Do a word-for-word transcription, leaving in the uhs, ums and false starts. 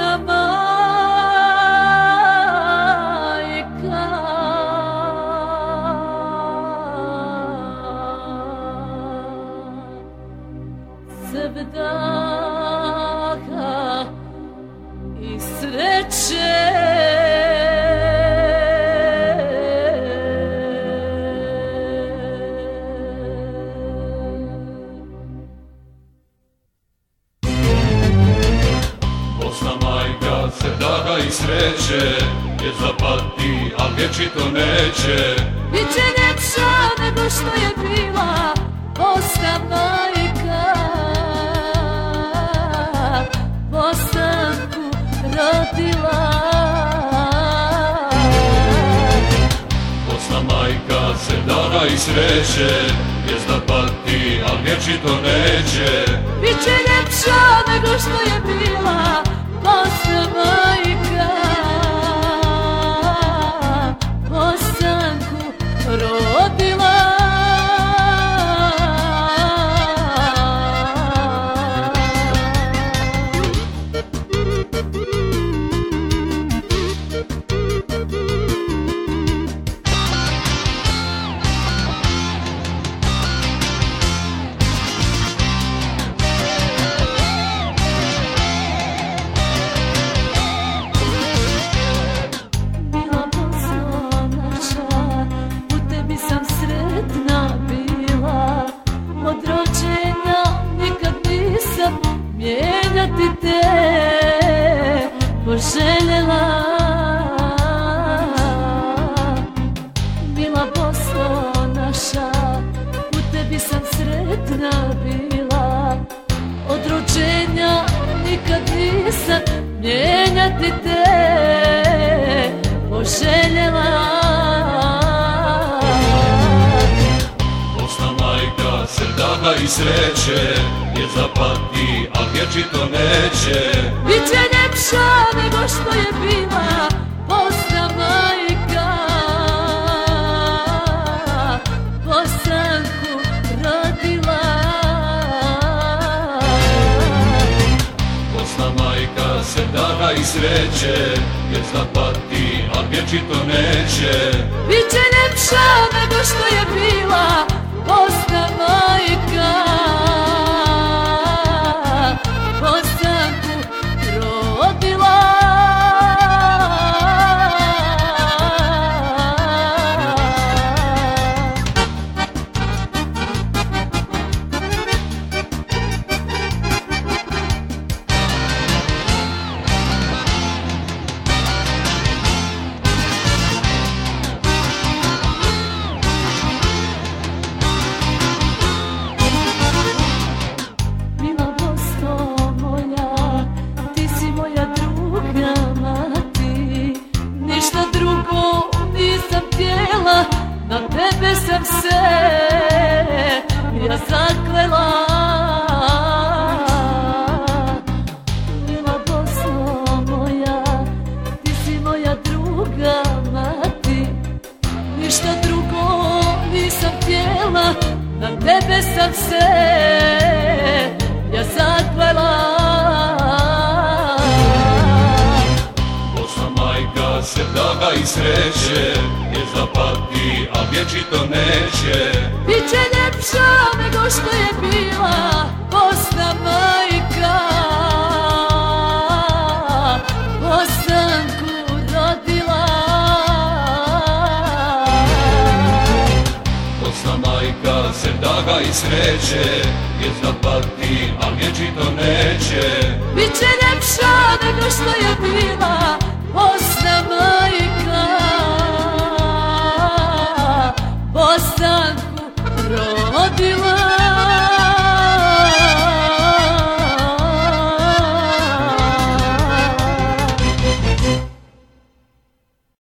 Bosna majka. Sevdaha i sreće. Bosna majka sevdaha i sreće je zapati, al vječito neće. Biće ljepša nego što je bila Bosna majka. Bosanku rodila. Bosna majka sevdaha i sreće je zapati, al vječito neće. Biće ljepša nego što je bila Bosna majka. Bosanku rodila. Mijenjati te poželjela. Mila Bosno naša, u tebi sam sretna bila. Od rođenja nikad nisam mijenjati te poželjela. Bosna majka sevdaha i sreće je zapati, al vječito neće. Biće ljepša nego što je bila Bosna majka. Bosanku rodila. Bosna majka sevdaha i sreće je zapati, al vječito neće. Biće ljepša nego što je bila Bosna majka. Bosanku rodila. Na tebe sam se ja zaklela. Mila Bosno moja, ti si moja druga mati. Ništa drugo nisam htjela, na tebe sam se ja zaklela. Bosna majka sevdaha i sreće je zapati, a vječito neće. Biće ljepša nego što je bila Bosna majka. Bosanku rodila. Bosna majka sevdaha i sreće je zapati, a vječito neće. Biće ljepša nego što je bila Bosna majka. Bosanku rodila.